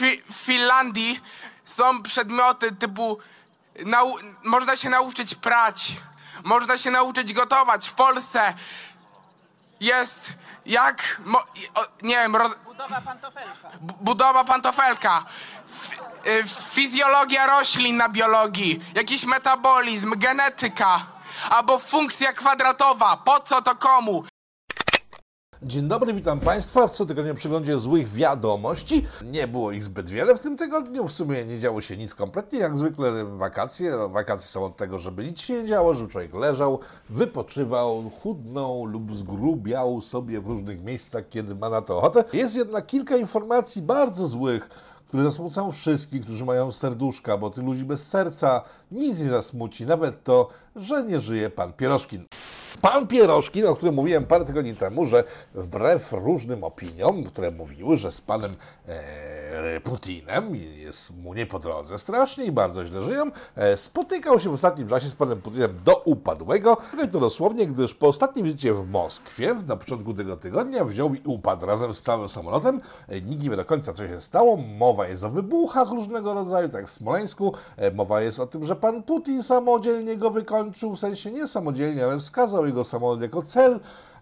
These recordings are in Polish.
w Finlandii są przedmioty typu można się nauczyć prać, można się nauczyć gotować. W Polsce jest Budowa pantofelka. Budowa pantofelka, fizjologia roślin na biologii, jakiś metabolizm, genetyka, albo funkcja kwadratowa. Po co to komu? Dzień dobry, witam Państwa w cotygodniowym przeglądzie złych wiadomości. Nie było ich zbyt wiele w tym tygodniu, w sumie nie działo się nic kompletnie, jak zwykle wakacje. Wakacje są od tego, żeby nic się nie działo, żeby człowiek leżał, wypoczywał, chudnął lub zgrubiał sobie w różnych miejscach, kiedy ma na to ochotę. Jest jednak kilka informacji bardzo złych, które zasmucą wszystkich, którzy mają serduszka, bo tych ludzi bez serca nic nie zasmuci, nawet to, że nie żyje pan Pieroszkin. Pan Pieroszkin, o którym mówiłem parę tygodni temu, że wbrew różnym opiniom, które mówiły, że z panem Putinem jest mu nie po drodze strasznie i bardzo źle żyją, spotykał się w ostatnim czasie z panem Putinem do upadłego, to dosłownie, gdyż po ostatniej wizycie w Moskwie na początku tego tygodnia wziął i upadł razem z całym samolotem. Nikt nie wie do końca, co się stało. Mowa jest o wybuchach różnego rodzaju, tak jak w Smoleńsku. Mowa jest o tym, że pan Putin samodzielnie go wykończył, w sensie nie samodzielnie, ale wskazał jego samolot jako cel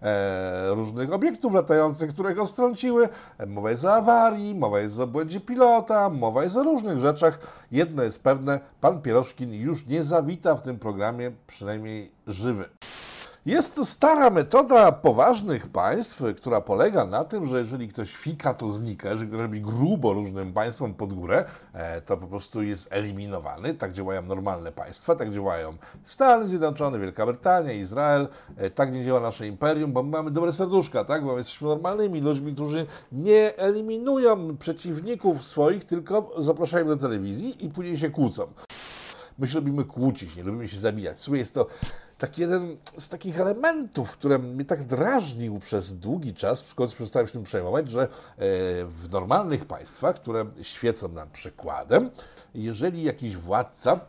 różnych obiektów latających, które go strąciły. Mowa jest o awarii, mowa jest o błędzie pilota, mowa jest o różnych rzeczach. Jedno jest pewne, pan Pieroszkin już nie zawita w tym programie, przynajmniej żywy. Jest to stara metoda poważnych państw, która polega na tym, że jeżeli ktoś fika, to znika. Jeżeli ktoś robi grubo różnym państwom pod górę, to po prostu jest eliminowany. Tak działają normalne państwa, tak działają Stany Zjednoczone, Wielka Brytania, Izrael. Tak nie działa nasze imperium, bo my mamy dobre serduszka, tak? Bo my jesteśmy normalnymi ludźmi, którzy nie eliminują przeciwników swoich, tylko zapraszają do telewizji i później się kłócą. My się lubimy kłócić, nie lubimy się zabijać. W sumie jest to taki jeden z takich elementów, które mnie tak drażnił przez długi czas, w końcu przestałem się tym przejmować, że w normalnych państwach, które świecą nam przykładem, jeżeli jakiś władca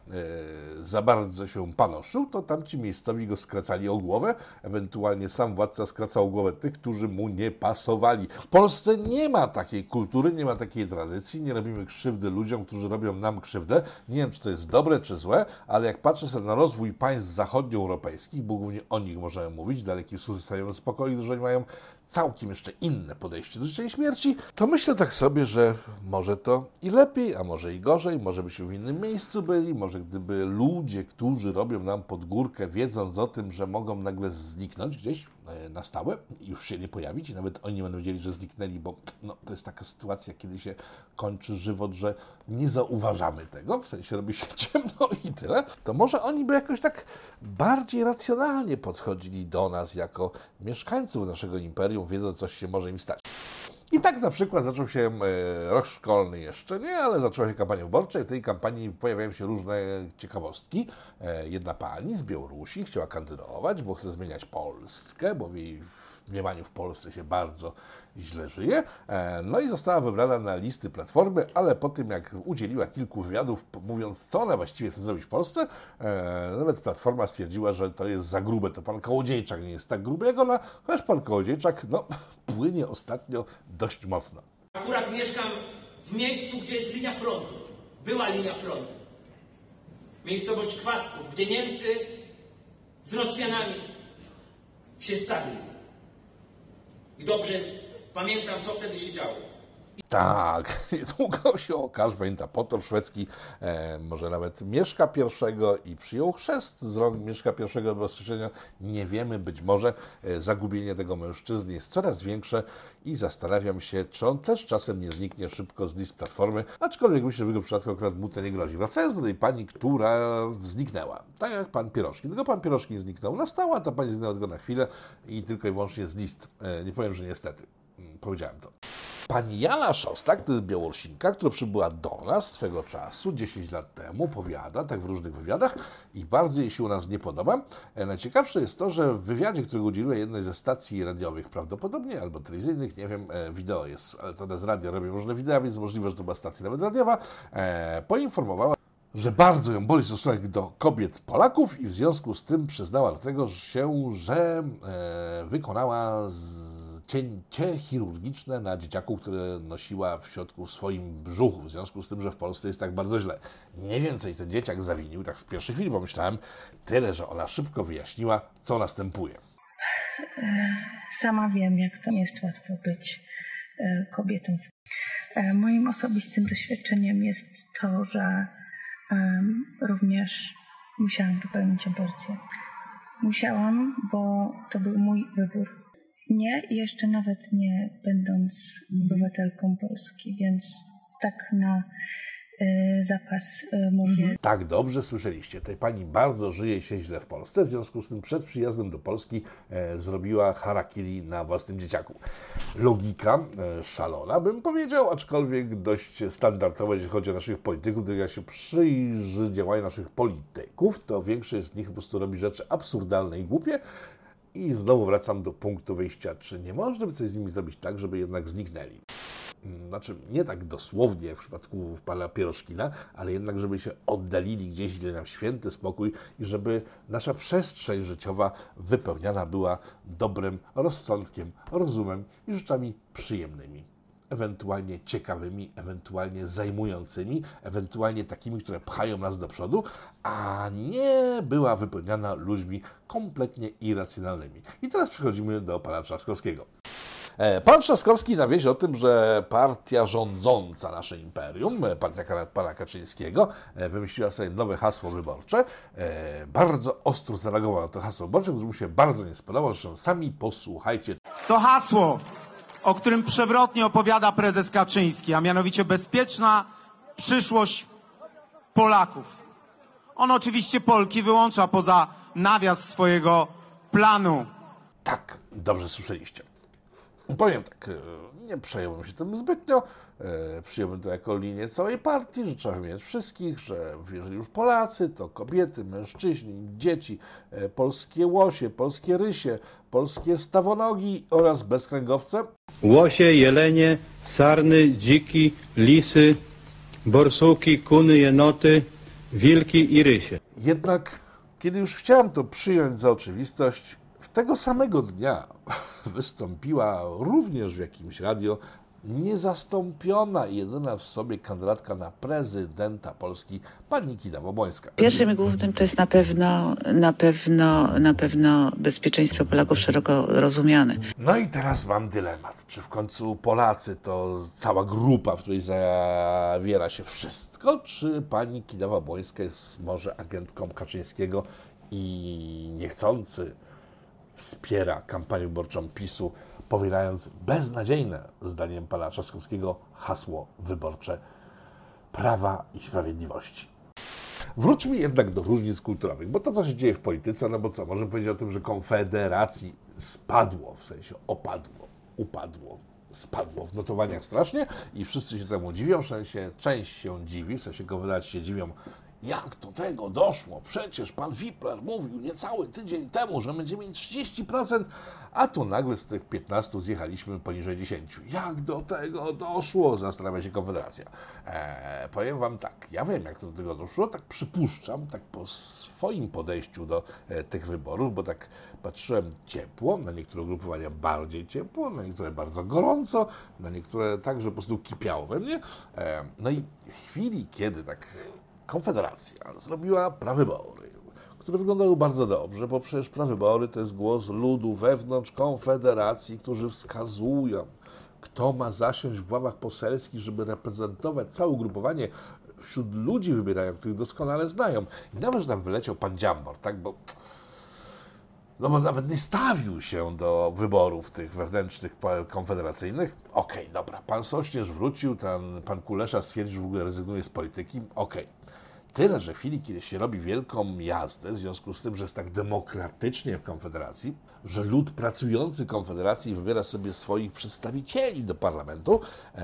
za bardzo się panoszył, to tamci miejscowi go skracali o głowę, ewentualnie sam władca skracał głowę tych, którzy mu nie pasowali. W Polsce nie ma takiej kultury, nie ma takiej tradycji, nie robimy krzywdy ludziom, którzy robią nam krzywdę. Nie wiem, czy to jest dobre, czy złe, ale jak patrzę sobie na rozwój państw zachodnioeuropejskich, bo głównie o nich możemy mówić, Daleki Wschód stają spokojni, że oni mają całkiem jeszcze inne podejście do życia i śmierci, to myślę tak sobie, że może to i lepiej, a może i gorzej, może byśmy w innym miejscu byli, może gdyby ludzie, którzy robią nam pod górkę, wiedząc o tym, że mogą nagle zniknąć gdzieś na stałe i już się nie pojawić i nawet oni będą wiedzieli, że zniknęli, bo to jest taka sytuacja, kiedy się kończy żywot, że nie zauważamy tego, w sensie robi się ciemno i tyle, to może oni by jakoś tak bardziej racjonalnie podchodzili do nas jako mieszkańców naszego imperium, wiedząc, coś się może im stać. I tak na przykład zaczął się rok szkolny jeszcze nie, ale zaczęła się kampania wyborcza i w tej kampanii pojawiają się różne ciekawostki. Jedna pani z Białorusi chciała kandydować, bo chce zmieniać Polskę, bo w jej mniemaniu w Polsce się bardzo źle żyje. No i została wybrana na listy Platformy, ale po tym jak udzieliła kilku wywiadów, mówiąc, co ona właściwie chce zrobić w Polsce, nawet Platforma stwierdziła, że to jest za grube. To pan Kołodziejczak nie jest tak gruby jak ona, chociaż pan Kołodziejczak, płynie ostatnio dość mocno. Akurat mieszkam w miejscu, gdzie jest linia frontu. Była linia frontu. Miejscowość Kwasków, gdzie Niemcy z Rosjanami się stali. I dobrze pamiętam, co wtedy się działo. Tak, niedługo się okaże, pamięta potop szwedzki, może nawet Mieszka I i przyjął chrzest z rąk Mieszka I bezpośrednio. Nie wiemy, być może zagubienie tego mężczyzny jest coraz większe i zastanawiam się, czy on też czasem nie zniknie szybko z list Platformy, aczkolwiek myślę, że w jego przypadku akurat mu to nie grozi. Wracając do tej pani, która zniknęła, tak jak pan Pieroszkin. Tylko pan Pieroszkin zniknął na stałe, a ta pani zniknęła tylko na chwilę i tylko i wyłącznie z list. Nie powiem, że niestety. Powiedziałem to. Pani Jana Szostak, to jest Białorusinka, która przybyła do nas swego czasu, 10 lat temu, powiada, tak w różnych wywiadach i bardzo jej się u nas nie podoba. Najciekawsze jest to, że w wywiadzie, którego udzieliła jednej ze stacji radiowych prawdopodobnie, albo telewizyjnych, nie wiem, wideo jest, ale to z radia robią różne wideo, więc możliwe, że to była stacja nawet radiowa, poinformowała, że bardzo ją boli stosunek do kobiet Polaków i w związku z tym przyznała do tego się, że wykonała cięcie chirurgiczne na dzieciaku, które nosiła w środku w swoim brzuchu, w związku z tym, że w Polsce jest tak bardzo źle. Nie więcej ten dzieciak zawinił, tak w pierwszej chwili pomyślałem, tyle, że ona szybko wyjaśniła, co następuje. Sama wiem, jak to nie jest łatwo być kobietą. Moim osobistym doświadczeniem jest to, że również musiałam popełnić aborcję. Musiałam, bo to był mój wybór. Nie, jeszcze nawet nie będąc obywatelką Polski, więc tak na zapas mówię. Tak, dobrze słyszeliście. Tej pani bardzo żyje się źle w Polsce, w związku z tym przed przyjazdem do Polski zrobiła harakiri na własnym dzieciaku. Logika szalona, bym powiedział, aczkolwiek dość standardowa, jeśli chodzi o naszych polityków. Gdy jak się przyjrzy działaniu naszych polityków, to większość z nich po prostu robi rzeczy absurdalne i głupie. I znowu wracam do punktu wyjścia. Czy nie można by coś z nimi zrobić tak, żeby jednak zniknęli? Znaczy, nie tak dosłownie jak w przypadku pana Pieroszkina, ale jednak, żeby się oddalili gdzieś, gdzie nam święty spokój i żeby nasza przestrzeń życiowa wypełniana była dobrem, rozsądkiem, rozumem i rzeczami przyjemnymi. Ewentualnie ciekawymi, ewentualnie zajmującymi, ewentualnie takimi, które pchają nas do przodu, a nie była wypełniana ludźmi kompletnie irracjonalnymi. I teraz przechodzimy do pana Trzaskowskiego. Pan Trzaskowski na wieść o tym, że partia rządząca nasze imperium, partia pana Kaczyńskiego, wymyśliła sobie nowe hasło wyborcze. Bardzo ostro zareagował na to hasło wyborcze, które mu się bardzo nie spodobało. Zresztą sami posłuchajcie. To hasło, o którym przewrotnie opowiada prezes Kaczyński, a mianowicie bezpieczna przyszłość Polaków. On oczywiście Polki wyłącza poza nawias swojego planu. Tak, dobrze słyszeliście. Powiem tak, nie przejąłem się tym zbytnio, przyjąłem to jako linię całej partii, że trzeba wymieniać wszystkich, że jeżeli już Polacy, to kobiety, mężczyźni, dzieci, polskie łosie, polskie rysie, polskie stawonogi oraz bezkręgowce. Łosie, jelenie, sarny, dziki, lisy, borsuki, kuny, jenoty, wilki i rysie. Jednak, kiedy już chciałem to przyjąć za oczywistość, tego samego dnia wystąpiła również w jakimś radio niezastąpiona i jedyna w sobie kandydatka na prezydenta Polski, pani Kidawa-Błońska. Pierwszym i głównym to jest na pewno bezpieczeństwo Polaków szeroko rozumiane. No i teraz mam dylemat, czy w końcu Polacy to cała grupa, w której zawiera się wszystko, czy pani Kidawa-Błońska jest może agentką Kaczyńskiego i niechcący wspiera kampanię wyborczą PiS-u, powielając beznadziejne, zdaniem pana Trzaskowskiego, hasło wyborcze Prawa i Sprawiedliwości. Wróćmy jednak do różnic kulturowych, bo to, co się dzieje w polityce, no bo co, możemy powiedzieć o tym, że Konfederacji spadło, w sensie opadło, upadło, spadło w notowaniach strasznie i wszyscy się temu dziwią, w sensie część się dziwi, w sensie Konfederaci się dziwią, jak do tego doszło? Przecież pan Wipler mówił niecały tydzień temu, że będziemy mieć 30%, a tu nagle z tych 15 zjechaliśmy poniżej 10. Jak do tego doszło? Zastanawia się Konfederacja. Powiem wam tak, ja wiem, jak to do tego doszło, tak przypuszczam, tak po swoim podejściu do tych wyborów, bo tak patrzyłem ciepło, na niektóre ugrupowania bardziej ciepło, na niektóre bardzo gorąco, na niektóre tak, że po prostu kipiało we mnie. No i w chwili, kiedy tak Konfederacja zrobiła prawybory, które wyglądały bardzo dobrze, bo przecież prawybory to jest głos ludu wewnątrz Konfederacji, którzy wskazują, kto ma zasiąść w ławach poselskich, żeby reprezentować całe ugrupowanie. Wśród ludzi wybierają, których doskonale znają. I nawet, że tam wyleciał pan Dziambor, tak, bo nawet nie stawił się do wyborów tych wewnętrznych konfederacyjnych. Okej, dobra, pan Sośnierz wrócił, pan Kulesza stwierdził, że w ogóle rezygnuje z polityki. Okej. Tyle, że w chwili, kiedy się robi wielką jazdę, w związku z tym, że jest tak demokratycznie w Konfederacji, że lud pracujący Konfederacji wybiera sobie swoich przedstawicieli do parlamentu,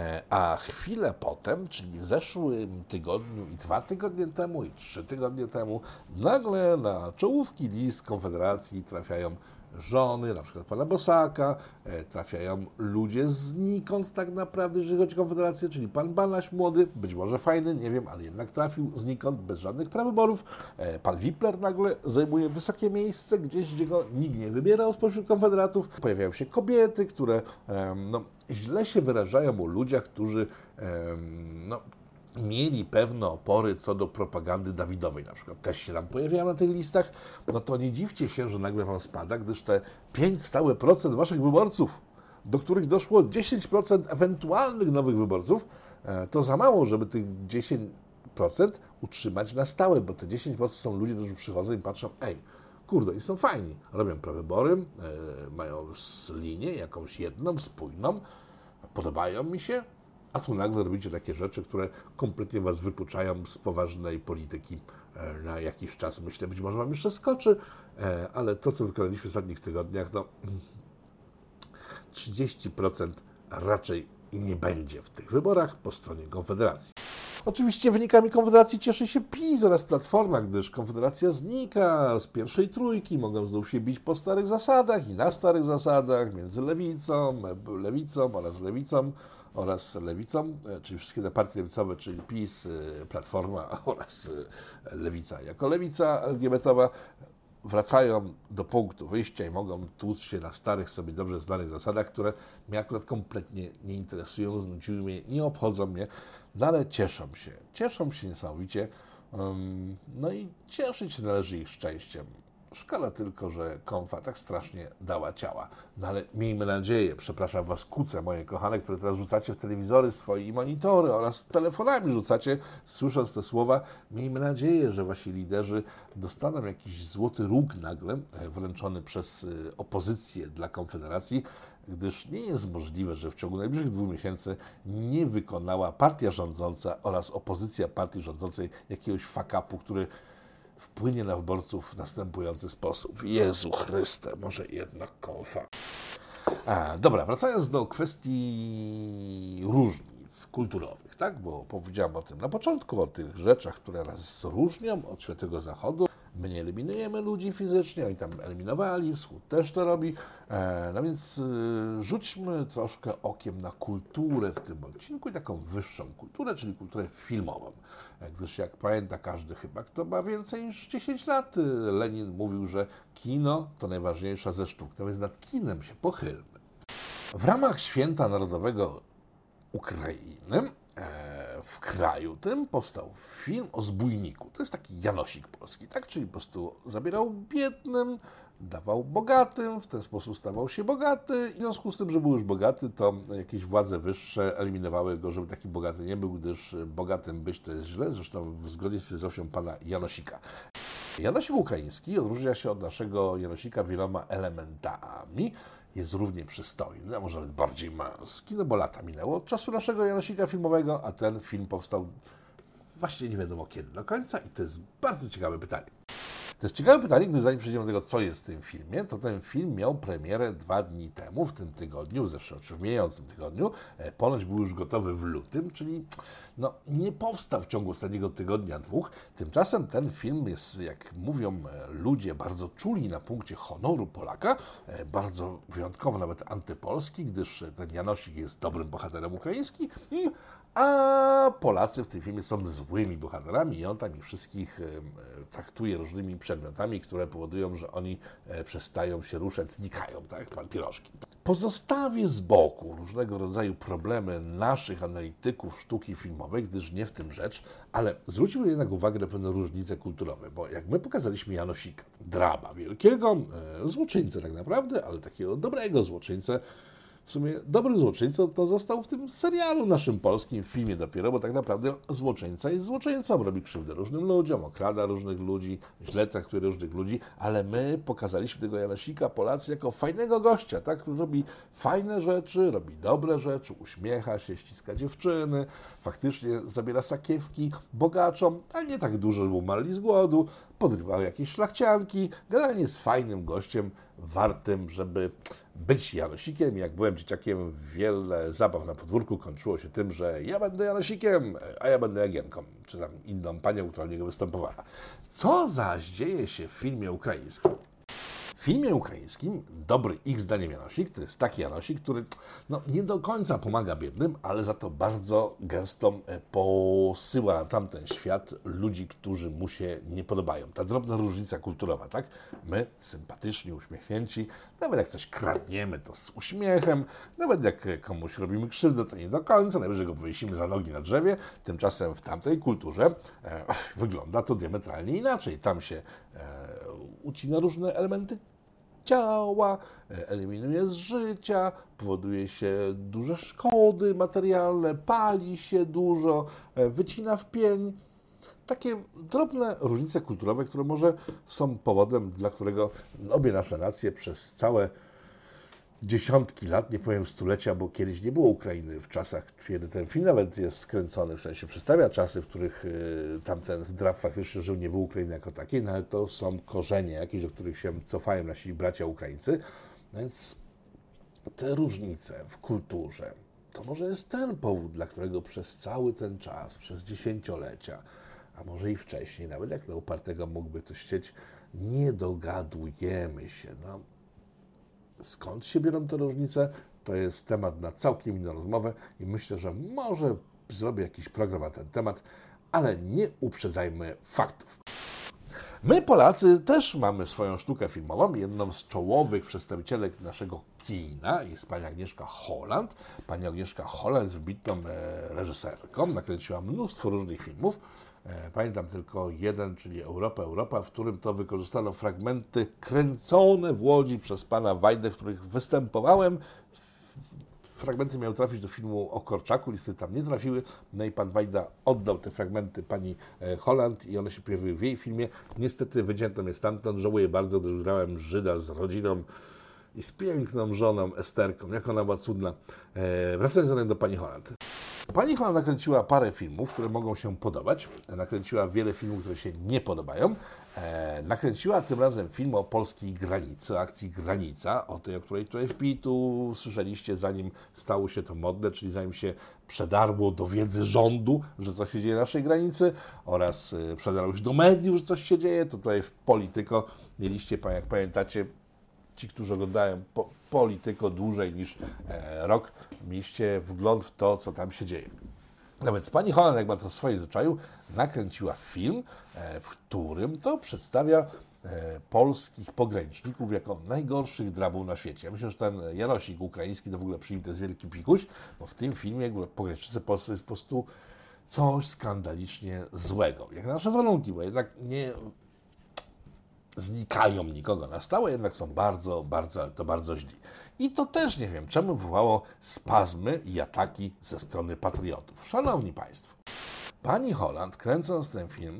a chwilę potem, czyli w zeszłym tygodniu i 2 tygodnie temu, i 3 tygodnie temu, nagle na czołówki list Konfederacji trafiają żony, na przykład pana Bosaka, trafiają ludzie znikąd tak naprawdę, jeżeli chodzi o Konfederację, czyli pan Banaś młody, być może fajny, nie wiem, ale jednak trafił znikąd, bez żadnych prawyborów. Pan Wipler nagle zajmuje wysokie miejsce, gdzieś, gdzie go nikt nie wybierał spośród konfederatów. Pojawiają się kobiety, które źle się wyrażają o ludziach, którzy mieli pewne opory co do propagandy Dawidowej, na przykład też się tam pojawiają na tych listach, no to nie dziwcie się, że nagle wam spada, gdyż te 5 stałe procent waszych wyborców, do których doszło 10% ewentualnych nowych wyborców, to za mało, żeby tych 10% utrzymać na stałe, bo te 10% są ludzie, którzy przychodzą i patrzą, kurde, i są fajni, robią prawybory, mają linię jakąś jedną, spójną, podobają mi się, a tu nagle robicie takie rzeczy, które kompletnie was wykluczają z poważnej polityki na jakiś czas. Myślę, być może wam jeszcze skoczy, ale to, co wykonaliśmy w ostatnich tygodniach, to 30% raczej nie będzie w tych wyborach po stronie Konfederacji. Oczywiście wynikami Konfederacji cieszy się PiS oraz Platforma, gdyż Konfederacja znika z pierwszej trójki, mogą znów się bić po starych zasadach i na starych zasadach między lewicą, czyli wszystkie te partie lewicowe, czyli PiS, Platforma oraz Lewica jako lewica LGBT-owa, wracają do punktu wyjścia i mogą tłuc się na starych, sobie dobrze znanych zasadach, które mnie akurat kompletnie nie interesują, znudziły mnie, nie obchodzą mnie, no ale cieszą się niesamowicie, no i cieszyć się należy ich szczęściem. Szkoda tylko, że Konfa tak strasznie dała ciała. No ale miejmy nadzieję, przepraszam was kuce moje kochane, które teraz rzucacie w telewizory swoje monitory oraz telefonami rzucacie, słysząc te słowa, miejmy nadzieję, że wasi liderzy dostaną jakiś złoty róg nagle, wręczony przez opozycję dla Konfederacji, gdyż nie jest możliwe, że w ciągu najbliższych 2 miesięcy nie wykonała partia rządząca oraz opozycja partii rządzącej jakiegoś fuck-upu, który wpłynie na wyborców w następujący sposób. Jezu Chryste, może jednak Konfa. Dobra, wracając do kwestii różnic kulturowych, tak? Bo powiedziałem o tym na początku, o tych rzeczach, które nas różnią od Świętego Zachodu. My nie eliminujemy ludzi fizycznie, oni tam eliminowali, Wschód też to robi. No więc rzućmy troszkę okiem na kulturę w tym odcinku i taką wyższą kulturę, czyli kulturę filmową. Gdyż jak pamięta każdy chyba, kto ma więcej niż 10 lat, Lenin mówił, że kino to najważniejsza ze sztuk. No więc nad kinem się pochylmy. W ramach Święta Narodowego Ukrainy w kraju tym powstał film o zbójniku. To jest taki Janosik polski, tak? Czyli po prostu zabierał biednym, dawał bogatym, w ten sposób stawał się bogaty. W związku z tym, że był już bogaty, to jakieś władze wyższe eliminowały go, żeby taki bogaty nie był, gdyż bogatym być to jest źle, zresztą w zgodzie z filozofią pana Janosika. Janosik ukraiński odróżnia się od naszego Janosika wieloma elementami. Jest równie przystojny, a może nawet bardziej męski, no bo lata minęło od czasu naszego Janosika filmowego, a ten film powstał właśnie nie wiadomo kiedy do końca i to jest bardzo ciekawe pytanie. To jest ciekawe pytanie, gdyż zanim przejdziemy do tego, co jest w tym filmie, to ten film miał premierę 2 dni temu, w tym tygodniu, zresztą w mijającym tygodniu, ponoć był już gotowy w lutym, czyli no, nie powstał w ciągu ostatniego tygodnia, 2. Tymczasem ten film jest, jak mówią ludzie, bardzo czuli na punkcie honoru Polaka, bardzo wyjątkowo nawet antypolski, gdyż ten Janosik jest dobrym bohaterem ukraińskim, a Polacy w tym filmie są złymi bohaterami i on tam ich wszystkich traktuje różnymi przedmiotami, które powodują, że oni przestają się ruszać, znikają, tak jak pan Pierożki. Pozostawię z boku różnego rodzaju problemy naszych analityków sztuki filmowej, gdyż nie w tym rzecz, ale zwróćmy jednak uwagę na pewne różnice kulturowe, bo jak my pokazaliśmy Janosika, draba wielkiego, złoczyńcę tak naprawdę, ale takiego dobrego złoczyńcę, w sumie dobrym złoczyńcą to został w tym serialu naszym polskim filmie dopiero, bo tak naprawdę złoczyńca jest złoczyńcą, robi krzywdę różnym ludziom, okrada różnych ludzi, źle traktuje różnych ludzi, ale my pokazaliśmy tego Janosika, Polacy, jako fajnego gościa, tak, który robi fajne rzeczy, robi dobre rzeczy, uśmiecha się, ściska dziewczyny, faktycznie zabiera sakiewki bogaczom, ale nie tak dużo, żeby umarli z głodu, podrywał jakieś szlachcianki, generalnie jest fajnym gościem, wartym, żeby być Janosikiem. Jak byłem dzieciakiem, wiele zabaw na podwórku kończyło się tym, że ja będę Janosikiem, a ja będę Jagienką, czy tam inną panią, która u niego występowała. Co zaś dzieje się w filmie ukraińskim? W filmie ukraińskim dobry ich zdaniem Janosik to jest taki Janosik, który nie do końca pomaga biednym, ale za to bardzo gęsto posyła na tamten świat ludzi, którzy mu się nie podobają. Ta drobna różnica kulturowa, tak? My, sympatyczni, uśmiechnięci, nawet jak coś kradniemy, to z uśmiechem, nawet jak komuś robimy krzywdę, to nie do końca, najwyżej go powiesimy za nogi na drzewie, tymczasem w tamtej kulturze wygląda to diametralnie inaczej. Tam się ucina różne elementy ciała, eliminuje z życia, powoduje się duże szkody materialne, pali się dużo, wycina w pień. Takie drobne różnice kulturowe, które może są powodem, dla którego obie nasze nacje przez całe dziesiątki lat, nie powiem stulecia, bo kiedyś nie było Ukrainy w czasach, kiedy ten film nawet jest skręcony, w sensie przedstawia czasy, w których tamten drab faktycznie żył, nie było Ukrainy jako takiej, no ale to są korzenie jakieś, do których się cofają nasi bracia Ukraińcy, więc te różnice w kulturze, to może jest ten powód, dla którego przez cały ten czas, przez dziesięciolecia, a może i wcześniej, nawet jak na upartego mógłby to chcieć, nie dogadujemy się. Skąd się biorą te różnice? To jest temat na całkiem inną rozmowę i myślę, że może zrobię jakiś program na ten temat, ale nie uprzedzajmy faktów. My, Polacy, też mamy swoją sztukę filmową. Jedną z czołowych przedstawicielek naszego kina jest pani Agnieszka Holland. Pani Agnieszka Holland jest wybitną reżyserką, nakręciła mnóstwo różnych filmów. Pamiętam tylko jeden, czyli Europa, w którym to wykorzystano fragmenty kręcone w Łodzi przez pana Wajdę, w których występowałem. Fragmenty miały trafić do filmu o Korczaku, niestety tam nie trafiły. No i pan Wajda oddał te fragmenty pani Holland i one się pojawiły w jej filmie. Niestety wycięto mnie stamtąd, żałuję bardzo, gdyż grałem Żyda z rodziną i z piękną żoną Esterką, jak ona była cudna. Wracając do pani Holland. Pani Holland nakręciła parę filmów, które mogą się podobać. Nakręciła wiele filmów, które się nie podobają. Nakręciła tym razem film o polskiej granicy, o akcji Granica, o tej, o której tutaj tu słyszeliście, zanim stało się to modne, czyli zanim się przedarło do wiedzy rządu, że coś się dzieje na naszej granicy, oraz przedarło się do mediów, że coś się dzieje. To tutaj w Polityko mieliście, jak pamiętacie, ci, którzy oglądają Polityko dłużej niż rok, mieliście wgląd w to, co tam się dzieje. No więc pani Holland, jak ma to w swoim zwyczaju, nakręciła film, w którym to przedstawia polskich pograniczników jako najgorszych drabów na świecie. Ja myślę, że ten Janosik ukraiński to w ogóle przyjmie, to jest wielki pikuś, bo w tym filmie pogranicznicy polscy jest po prostu coś skandalicznie złego. Jak nasze warunki, bo jednak nie znikają nikogo na stałe, jednak są bardzo źli. I to też nie wiem, czemu wywołało spazmy i ataki ze strony patriotów. Szanowni Państwo, pani Holland, kręcąc ten film,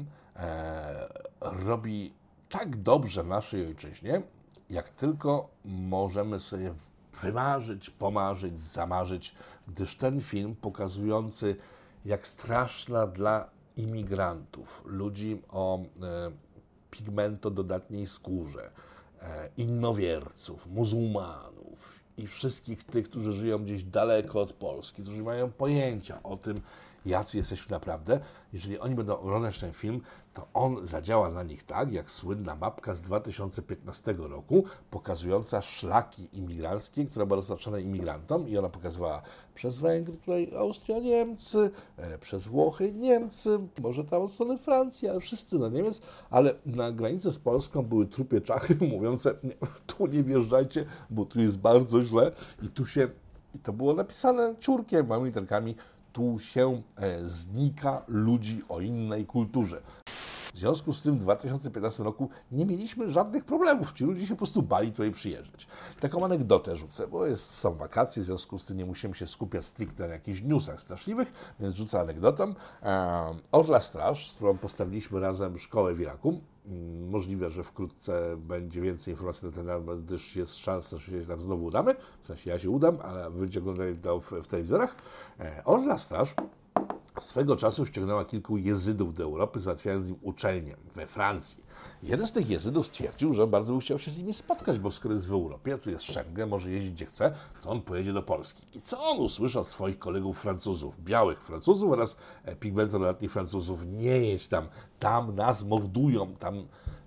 robi tak dobrze naszej ojczyźnie, jak tylko możemy sobie wymarzyć, pomarzyć, zamarzyć, gdyż ten film pokazujący, jak straszna dla imigrantów, ludzi o pigmentododatniej skórze, innowierców, muzułmanów i wszystkich tych, którzy żyją gdzieś daleko od Polski, którzy mają pojęcia o tym, jacy jesteśmy naprawdę. Jeżeli oni będą oglądać ten film, to on zadziała na nich tak, jak słynna mapka z 2015 roku, pokazująca szlaki imigranckie, która była dostarczana imigrantom i ona pokazywała przez Węgry, tutaj Austria, Niemcy, przez Włochy, Niemcy, może tam od strony Francji, ale wszyscy na Niemiec, ale na granicy z Polską były trupie czachy mówiące, nie, tu nie wjeżdżajcie, bo tu jest bardzo źle i to było napisane ciurkiem, małymi literkami, tu się znika ludzi o innej kulturze. W związku z tym w 2015 roku nie mieliśmy żadnych problemów. Ci ludzie się po prostu bali tutaj przyjeżdżać. Taką anegdotę rzucę, bo są wakacje, w związku z tym nie musimy się skupiać stricte na jakichś newsach straszliwych, więc rzucę anegdotą. Orla Straż, z którą postawiliśmy razem szkołę w Iraku. Możliwe, że wkrótce będzie więcej informacji na ten temat, gdyż jest szansa, że się tam znowu udamy. W sensie ja się udam, ale będziecie oglądali to w telewizorach. Orla Straż swego czasu ściągnęła kilku jezydów do Europy, załatwiając im uczelnię we Francji. Jeden z tych jezydów stwierdził, że bardzo by chciał się z nimi spotkać, bo skoro jest w Europie, a tu jest Schengen, może jeździć gdzie chce, to on pojedzie do Polski. I co on usłyszał od swoich kolegów Francuzów, białych Francuzów oraz pigmentododatnych Francuzów? Nie jedź tam nas mordują,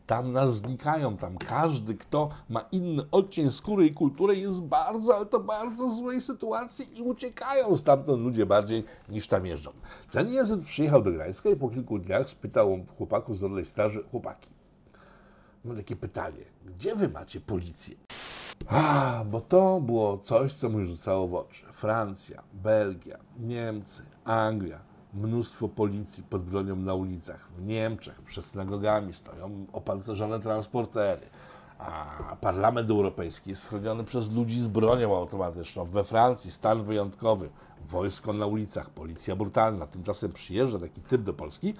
tam nas znikają, tam każdy, kto ma inny odcień skóry i kulturę, jest bardzo, ale to bardzo złej sytuacji i uciekają stamtąd ludzie bardziej niż tam jeżdżą. Ten jezyd przyjechał do Gdańska i po kilku dniach spytał chłopaków z Orlej Straży: chłopaki, mam takie pytanie, gdzie wy macie policję? Bo to było coś, co mi rzucało w oczy. Francja, Belgia, Niemcy, Anglia, mnóstwo policji pod bronią na ulicach. W Niemczech przed synagogami stoją opancerzone transportery. A Parlament Europejski jest schroniony przez ludzi z bronią automatyczną. We Francji stan wyjątkowy, wojsko na ulicach, policja brutalna. Tymczasem przyjeżdża taki typ do Polski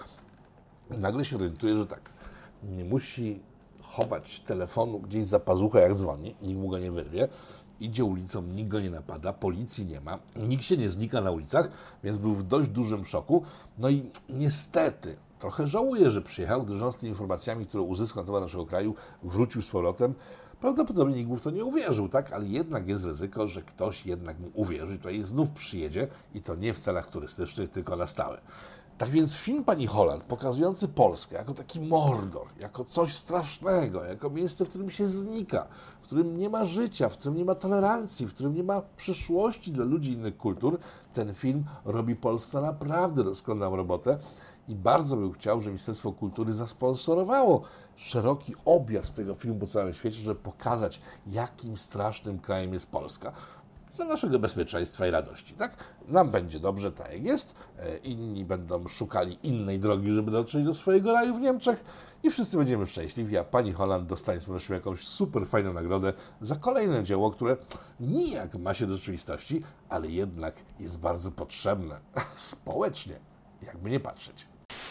i nagle się orientuje, że tak, nie musi chować telefonu gdzieś za pazuchę, jak dzwoni, nikt mu go nie wyrwie, idzie ulicą, nikt go nie napada, policji nie ma, nikt się nie znika na ulicach, więc był w dość dużym szoku. No i niestety trochę żałuję, że przyjechał, gdyż on z tymi informacjami, które uzyskał na temat naszego kraju, wrócił z powrotem. Prawdopodobnie nikt mu w to nie uwierzył, tak? Ale jednak jest ryzyko, że ktoś jednak mu uwierzy i tutaj znów przyjedzie i to nie w celach turystycznych, tylko na stałe. Tak więc film pani Holland, pokazujący Polskę jako taki mordor, jako coś strasznego, jako miejsce, w którym się znika, w którym nie ma życia, w którym nie ma tolerancji, w którym nie ma przyszłości dla ludzi innych kultur, ten film robi Polsce naprawdę doskonałą robotę i bardzo bym chciał, żeby Ministerstwo Kultury zasponsorowało szeroki objazd tego filmu po całym świecie, żeby pokazać, jakim strasznym krajem jest Polska. Dla naszego bezpieczeństwa i radości, tak? Nam będzie dobrze, tak jak jest, inni będą szukali innej drogi, żeby dotrzeć do swojego raju w Niemczech i wszyscy będziemy szczęśliwi, a pani Holland dostanie z jakąś super fajną nagrodę za kolejne dzieło, które nijak ma się do rzeczywistości, ale jednak jest bardzo potrzebne społecznie, jakby nie patrzeć.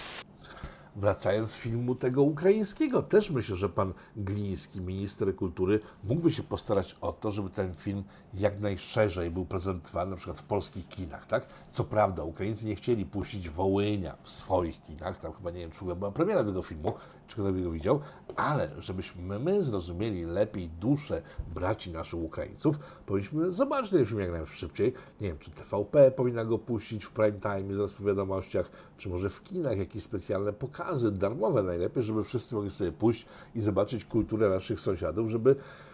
Wracając z filmu tego ukraińskiego, też myślę, że pan Gliński, minister kultury, mógłby się postarać o to, żeby ten film jak najszerzej był prezentowany na przykład w polskich kinach, tak? Co prawda, Ukraińcy nie chcieli puścić Wołynia w swoich kinach, tam chyba nie wiem, czy w ogóle była premiera tego filmu, czy ktoś by go widział, ale żebyśmy my zrozumieli lepiej duszę braci naszych Ukraińców, powinniśmy zobaczyć ten film jak najszybciej. Nie wiem, czy TVP powinna go puścić w prime time, zaraz po wiadomościach, czy może w kinach jakieś specjalne pokazy, darmowe najlepiej, żeby wszyscy mogli sobie pójść i zobaczyć kulturę naszych sąsiadów, żeby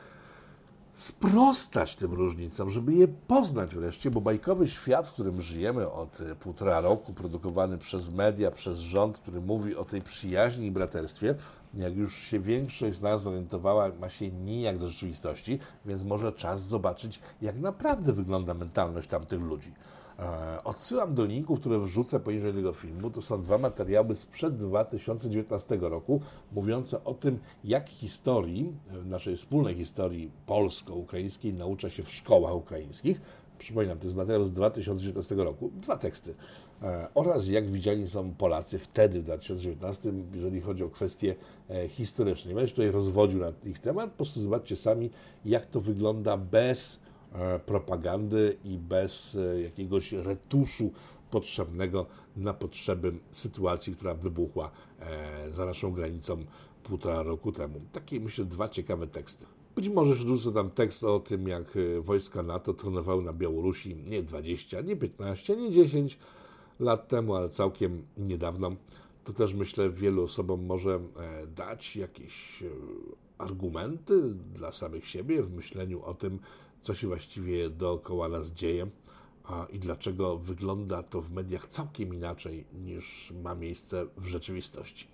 sprostać tym różnicom, żeby je poznać wreszcie, bo bajkowy świat, w którym żyjemy od 1,5 roku, produkowany przez media, przez rząd, który mówi o tej przyjaźni i braterstwie, jak już się większość z nas zorientowała, ma się nijak do rzeczywistości, więc może czas zobaczyć, jak naprawdę wygląda mentalność tamtych ludzi. Odsyłam do linków, które wrzucę poniżej tego filmu. To są 2 materiały sprzed 2019 roku, mówiące o tym, jak historii, naszej wspólnej historii polsko-ukraińskiej naucza się w szkołach ukraińskich. Przypominam, to jest materiał z 2019 roku, 2 teksty. Oraz jak widziani są Polacy wtedy, w 2019, jeżeli chodzi o kwestie historyczne. Nie będę się tutaj rozwodził na ich temat, po prostu zobaczcie sami, jak to wygląda bez propagandy i bez jakiegoś retuszu potrzebnego na potrzeby sytuacji, która wybuchła za naszą granicą 1,5 roku temu. Takie, myślę, 2 ciekawe teksty. Być może wrzucę tam tekst o tym, jak wojska NATO trenowały na Białorusi nie 20, nie 15, nie 10 lat temu, ale całkiem niedawno. To też, myślę, wielu osobom może dać jakieś argumenty dla samych siebie w myśleniu o tym, co się właściwie dookoła nas dzieje i dlaczego wygląda to w mediach całkiem inaczej niż ma miejsce w rzeczywistości.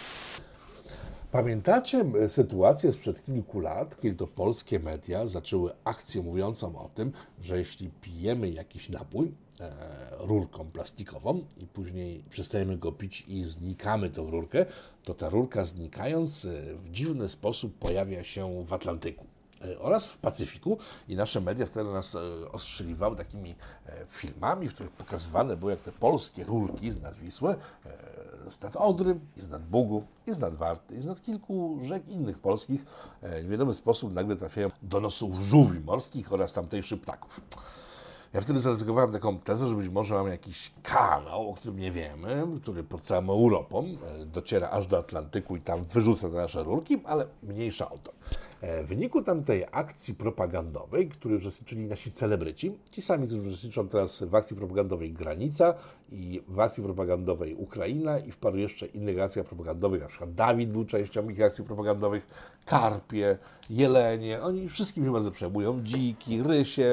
Pamiętacie sytuację sprzed kilku lat, kiedy to polskie media zaczęły akcję mówiącą o tym, że jeśli pijemy jakiś napój rurką plastikową i później przestajemy go pić i znikamy tą rurkę, to ta rurka znikając w dziwny sposób pojawia się w Atlantyku oraz w Pacyfiku i nasze media wtedy nas ostrzeliwały takimi filmami, w których pokazywane było, jak te polskie rurki z nad Wisły, z nad Odry, i z nad Bugu, i z nad Warty, i z nad kilku rzek innych polskich w wiadomy sposób nagle trafiają do nosów żółwi morskich oraz tamtejszych ptaków. Ja wtedy zaryzykowałem taką tezę, że być może mamy jakiś kanał, o którym nie wiemy, który pod całą Europą dociera aż do Atlantyku i tam wyrzuca te nasze rurki, ale mniejsza o to. W wyniku tamtej akcji propagandowej, w której uczestniczyli nasi celebryci, ci sami, którzy uczestniczą teraz w akcji propagandowej Granica i w akcji propagandowej Ukraina i w paru jeszcze innych akcjach propagandowych, na przykład Dawid był częścią ich akcji propagandowych, Karpie, Jelenie, oni wszystkim się bardzo przejmują, dziki, rysie,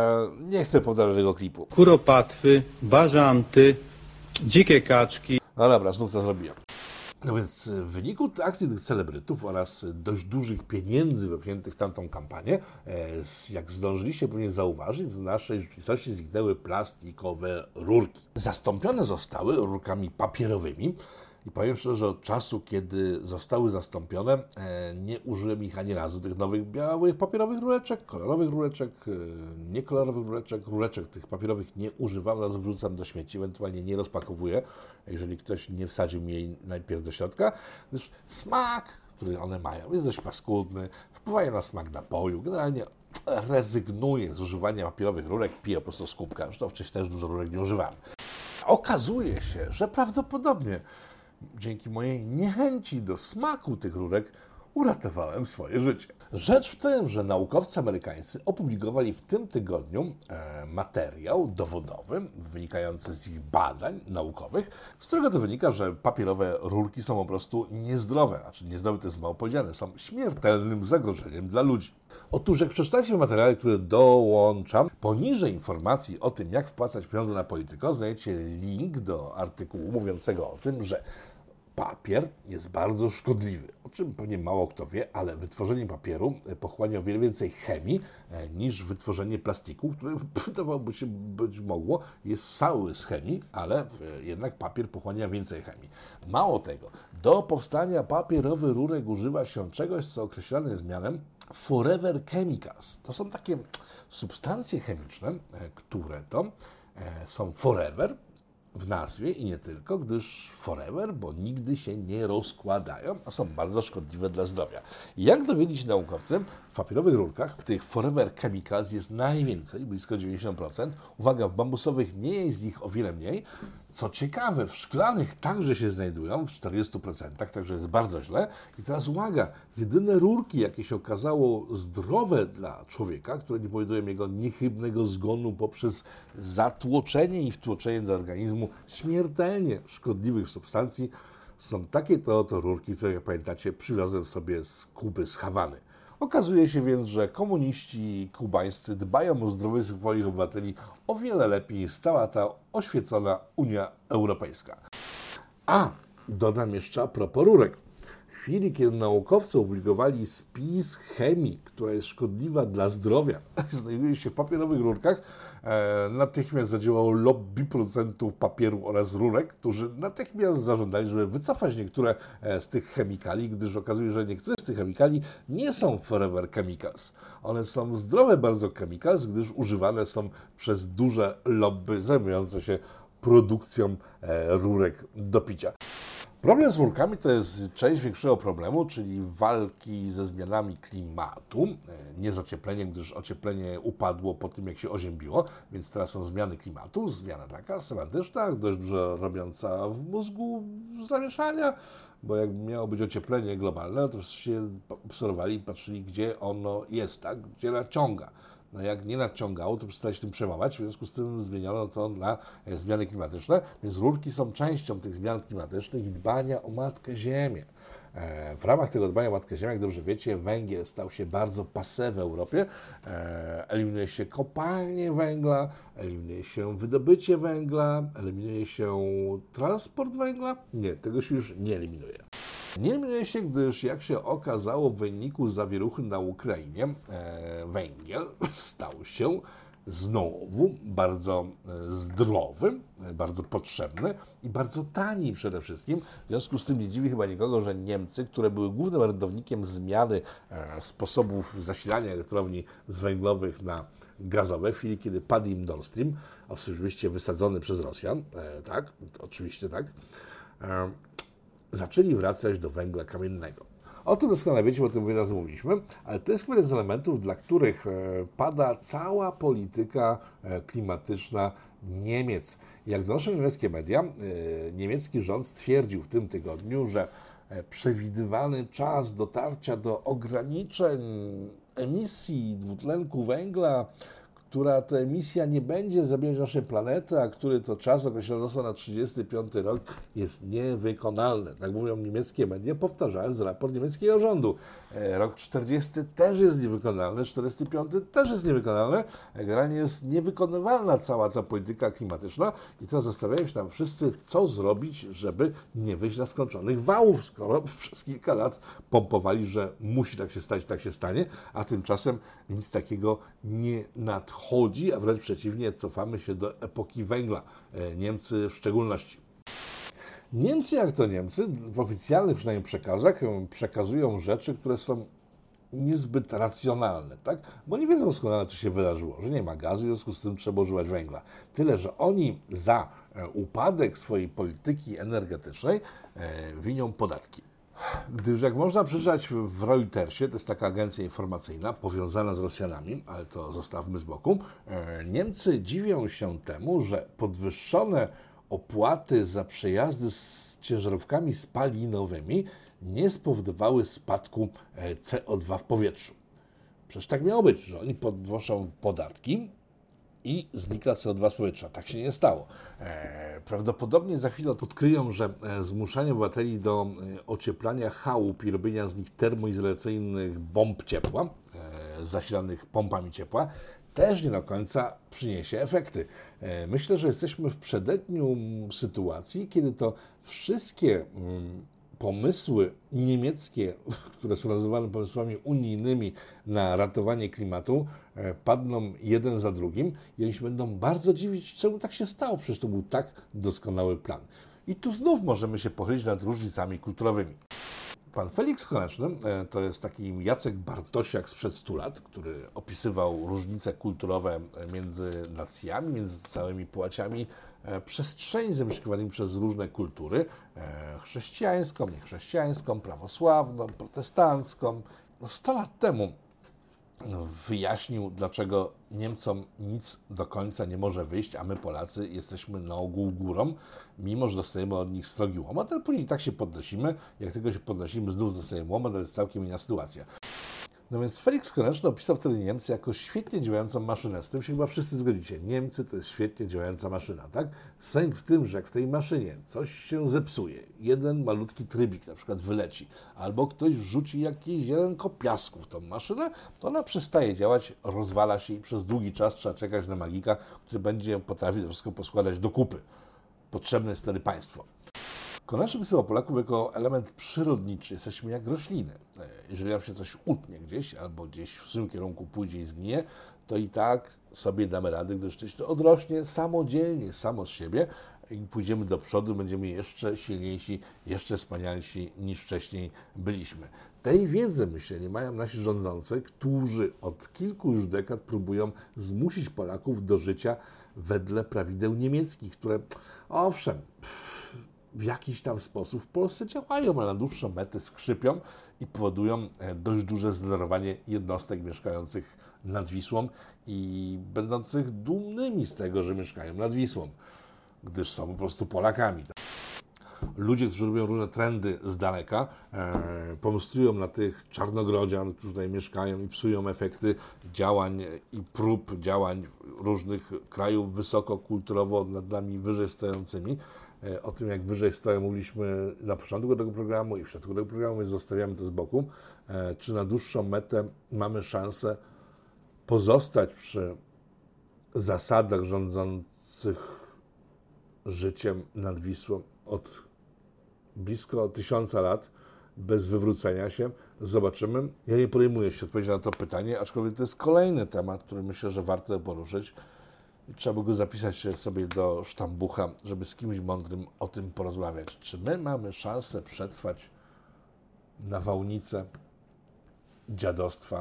nie chcę powtarzać tego klipu. Kuropatwy, bażanty, dzikie kaczki. No dobra, znów to zrobiłem. No więc w wyniku akcji tych celebrytów oraz dość dużych pieniędzy wepchniętych w tamtą kampanię, jak zdążyliście pewnie zauważyć, z naszej rzeczywistości zniknęły plastikowe rurki. Zastąpione zostały rurkami papierowymi i powiem szczerze, że od czasu, kiedy zostały zastąpione, nie użyłem ich ani razu, tych nowych białych papierowych rureczek, kolorowych rureczek, niekolorowych rureczek. Rureczek tych papierowych nie używam, raz wrzucam do śmieci, ewentualnie nie rozpakowuję, jeżeli ktoś nie wsadził mi jej najpierw do środka, gdyż smak, który one mają, jest dość paskudny, wpływają na smak napoju, generalnie rezygnuję z używania papierowych rurek, piję po prostu z kubka, zresztą wcześniej też dużo rurek nie używałem. Okazuje się, że prawdopodobnie dzięki mojej niechęci do smaku tych rurek uratowałem swoje życie. Rzecz w tym, że naukowcy amerykańscy opublikowali w tym tygodniu materiał dowodowy wynikający z ich badań naukowych, z którego to wynika, że papierowe rurki są po prostu niezdrowe. Znaczy niezdrowe to jest mało powiedziane, są śmiertelnym zagrożeniem dla ludzi. Otóż jak przeczytacie w materiale, który dołączam, poniżej informacji o tym, jak wpłacać pieniądze na Polityko, znajdziecie link do artykułu mówiącego o tym, że papier jest bardzo szkodliwy, o czym pewnie mało kto wie, ale wytworzenie papieru pochłania o wiele więcej chemii niż wytworzenie plastiku, które wydawałoby się być mogło, jest cały z chemii, ale jednak papier pochłania więcej chemii. Mało tego, do powstania papierowych rurek używa się czegoś, co określane jest mianem Forever Chemicals. To są takie substancje chemiczne, które to są forever w nazwie i nie tylko, gdyż forever, bo nigdy się nie rozkładają, a są bardzo szkodliwe dla zdrowia. I jak dowiedzieli się naukowcy, w papierowych rurkach tych forever chemicals jest najwięcej, blisko 90%. Uwaga, w bambusowych nie jest ich o wiele mniej. Co ciekawe, w szklanych także się znajdują w 40%, także jest bardzo źle. I teraz uwaga, jedyne rurki, jakie się okazało zdrowe dla człowieka, które nie powodują jego niechybnego zgonu poprzez zatłoczenie i wtłoczenie do organizmu śmiertelnie szkodliwych substancji, są takie to rurki, które, jak pamiętacie, przywiozłem sobie z Kuby, z Hawany. Okazuje się więc, że komuniści kubańscy dbają o zdrowie swoich obywateli o wiele lepiej niż cała ta oświecona Unia Europejska. A, dodam jeszcze a propos rurek. W chwili, kiedy naukowcy opublikowali spis chemii, która jest szkodliwa dla zdrowia, znajduje się w papierowych rurkach, natychmiast zadziałało lobby producentów papieru oraz rurek, którzy natychmiast zażądali, żeby wycofać niektóre z tych chemikali, gdyż okazuje się, że niektóre z tych chemikali nie są forever chemicals. One są zdrowe bardzo chemicals, gdyż używane są przez duże lobby zajmujące się produkcją rurek do picia. Problem z rurkami to jest część większego problemu, czyli walki ze zmianami klimatu, nie z ociepleniem, gdyż ocieplenie upadło po tym, jak się oziębiło, więc teraz są zmiany klimatu, zmiana taka semantyczna, dość dużo robiąca w mózgu zamieszania, bo jak miało być ocieplenie globalne, to się obserwowali i patrzyli, gdzie ono jest, tak? Gdzie naciąga. No jak nie nadciągało, to przestali się tym przejmować, w związku z tym zmieniono to na zmiany klimatyczne, więc rurki są częścią tych zmian klimatycznych i dbania o Matkę Ziemię. W ramach tego dbania o Matkę Ziemię, jak dobrze wiecie, węgiel stał się bardzo passé w Europie. Eliminuje się kopalnie węgla, eliminuje się wydobycie węgla, eliminuje się transport węgla. Nie, tego się już nie eliminuje. Nie eliminuje się, gdyż jak się okazało w wyniku zawieruchy na Ukrainie, węgiel stał się znowu bardzo zdrowy, bardzo potrzebny i bardzo tani przede wszystkim. W związku z tym nie dziwi chyba nikogo, że Niemcy, które były głównym orędownikiem zmiany sposobów zasilania elektrowni z węglowych na gazowe, w chwili kiedy padł im Nord Stream, oczywiście wysadzony przez Rosjan, tak, oczywiście tak, zaczęli wracać do węgla kamiennego. O tym doskonale wiecie, bo o tym raz mówiliśmy, ale to jest jeden z elementów, dla których pada cała polityka klimatyczna Niemiec. Jak donoszą niemieckie media, niemiecki rząd stwierdził w tym tygodniu, że przewidywany czas dotarcia do ograniczeń emisji dwutlenku węgla, która to emisja nie będzie zabijać naszej planety, a który to czas określony został na 35 rok, jest niewykonalny. Tak mówią niemieckie media, powtarzając raport niemieckiego rządu. Rok 40 też jest niewykonalny, 45 też jest niewykonalny. Generalnie jest niewykonywalna cała ta polityka klimatyczna i teraz zastanawiają się tam wszyscy, co zrobić, żeby nie wyjść na skończonych wałów, skoro przez kilka lat pompowali, że musi tak się stać, tak się stanie, a tymczasem nic takiego nie nadchodzi, a wręcz przeciwnie, cofamy się do epoki węgla. Niemcy w szczególności. Niemcy, jak to Niemcy, w oficjalnych przynajmniej przekazach przekazują rzeczy, które są niezbyt racjonalne, tak? Bo nie wiedzą doskonale, co się wydarzyło, że nie ma gazu, w związku z tym trzeba używać węgla. Tyle, że oni za upadek swojej polityki energetycznej winią podatki. Gdyż jak można przeczytać w Reutersie, to jest taka agencja informacyjna powiązana z Rosjanami, ale to zostawmy z boku, Niemcy dziwią się temu, że podwyższone opłaty za przejazdy z ciężarówkami spalinowymi nie spowodowały spadku CO2 w powietrzu. Przecież tak miało być, że oni podnoszą podatki i znika CO2 z powietrza. Tak się nie stało. Prawdopodobnie za chwilę odkryją, że zmuszanie obywateli do ocieplania chałup i robienia z nich termoizolacyjnych bomb ciepła, zasilanych pompami ciepła, też nie do końca przyniesie efekty. Myślę, że jesteśmy w przededniu sytuacji, kiedy to wszystkie pomysły niemieckie, które są nazywane pomysłami unijnymi na ratowanie klimatu, padną jeden za drugim i oni się będą bardzo dziwić, czemu tak się stało, przecież to był tak doskonały plan. I tu znów możemy się pochylić nad różnicami kulturowymi. Pan Felix Koneczny to jest taki Jacek Bartosiak sprzed 100 lat, który opisywał różnice kulturowe między nacjami, między całymi płciami, przestrzeni zamieszkiwanymi przez różne kultury, chrześcijańską, niechrześcijańską, prawosławną, protestancką. 100 lat temu wyjaśnił, dlaczego Niemcom nic do końca nie może wyjść, a my Polacy jesteśmy na ogół górą, mimo że dostajemy od nich srogi łomot, ale później tak się podnosimy, jak tylko się podnosimy, znów dostajemy łomot, to jest całkiem inna sytuacja. No więc Felix Koneczny opisał wtedy Niemcy jako świetnie działającą maszynę. Z tym się chyba wszyscy zgodzicie. Niemcy to jest świetnie działająca maszyna, tak? Sęk w tym, że jak w tej maszynie coś się zepsuje, jeden malutki trybik na przykład wyleci, albo ktoś wrzuci jakieś ziarenko piasku w tą maszynę, to ona przestaje działać, rozwala się i przez długi czas trzeba czekać na magika, który będzie potrafił to wszystko poskładać do kupy. Potrzebne jest wtedy państwo. Koneczny pisywał Polaków jako element przyrodniczy. Jesteśmy jak rośliny. Jeżeli nam się coś utnie gdzieś, albo gdzieś w złym kierunku pójdzie i zgnie, to i tak sobie damy radę, gdyż to odrośnie samodzielnie, samo z siebie i pójdziemy do przodu, będziemy jeszcze silniejsi, jeszcze wspanialsi niż wcześniej byliśmy. Tej wiedzy, myślę, nie mają nasi rządzący, którzy od kilku już dekad próbują zmusić Polaków do życia wedle prawideł niemieckich, które owszem, w jakiś tam sposób w Polsce działają, ale na dłuższą metę skrzypią i powodują dość duże zdenerwowanie jednostek mieszkających nad Wisłą i będących dumnymi z tego, że mieszkają nad Wisłą, gdyż są po prostu Polakami. Ludzie, którzy robią różne trendy z daleka, pomstują na tych czarnogrodzian, którzy tutaj mieszkają i psują efekty działań i prób działań różnych krajów wysokokulturowo nad nami wyżej stojącymi. O tym, jak wyżej stoją, mówiliśmy na początku tego programu i w środku tego programu, więc zostawiamy to z boku. Czy na dłuższą metę mamy szansę pozostać przy zasadach rządzących życiem nad Wisłą od blisko 1000 lat, bez wywrócenia się? Zobaczymy. Ja nie podejmuję się odpowiedzi na to pytanie, aczkolwiek to jest kolejny temat, który myślę, że warto poruszyć. Trzeba by go zapisać sobie do sztambucha, żeby z kimś mądrym o tym porozmawiać. Czy my mamy szansę przetrwać nawałnicę dziadostwa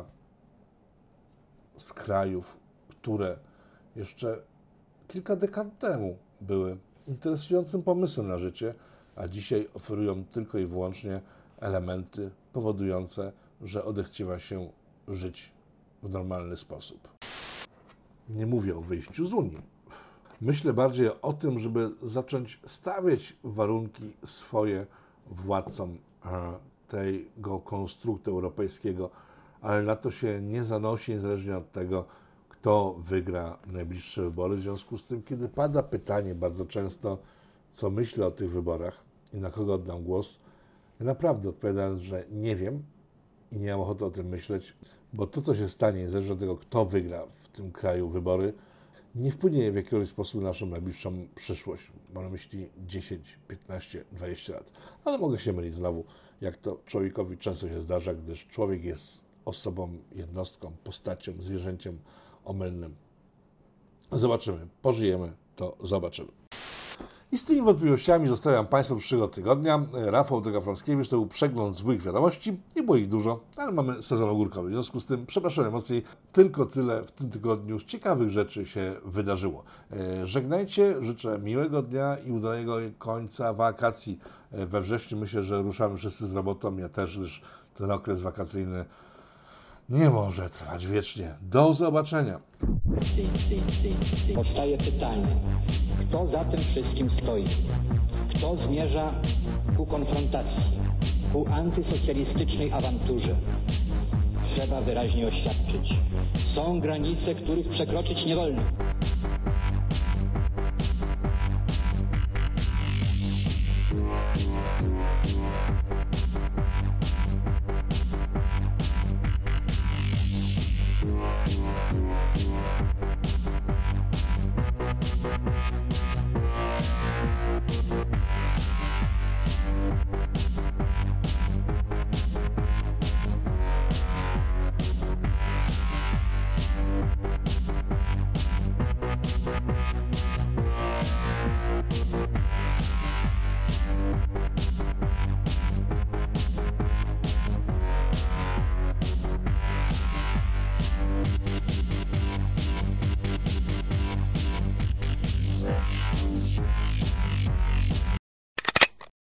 z krajów, które jeszcze kilka dekad temu były interesującym pomysłem na życie, a dzisiaj oferują tylko i wyłącznie elementy powodujące, że odechciewa się żyć w normalny sposób. Nie mówię o wyjściu z Unii. Myślę bardziej o tym, żeby zacząć stawiać warunki swoje władcom tego konstruktu europejskiego, ale na to się nie zanosi, niezależnie od tego, kto wygra najbliższe wybory. W związku z tym, kiedy pada pytanie bardzo często, co myślę o tych wyborach i na kogo oddam głos, ja naprawdę odpowiadając, że nie wiem i nie mam ochoty o tym myśleć, bo to, co się stanie, niezależnie od tego, kto wygra w tym kraju wybory, nie wpłynie w jakiś sposób na naszą najbliższą przyszłość. Mam na myśli 10, 15, 20 lat. Ale mogę się mylić znowu, jak to człowiekowi często się zdarza, gdyż człowiek jest osobą, jednostką, postacią, zwierzęciem omylnym. Zobaczymy. Pożyjemy, to zobaczymy. I z tymi wątpliwościami zostawiam Państwu przyszłego tygodnia. Rafał Drogafranskiewicz, to był przegląd złych wiadomości. Nie było ich dużo, ale mamy sezon ogórkowy. W związku z tym, przepraszam najmocniej, tylko tyle w tym tygodniu z ciekawych rzeczy się wydarzyło. Żegnajcie, życzę miłego dnia i udanego końca wakacji. We wrześniu myślę, że ruszamy wszyscy z robotą, ja też, gdyż ten okres wakacyjny nie może trwać wiecznie. Do zobaczenia. Powstaje pytanie, kto za tym wszystkim stoi? Kto zmierza ku konfrontacji, ku antysocjalistycznej awanturze? Trzeba wyraźnie oświadczyć. Są granice, których przekroczyć nie wolno.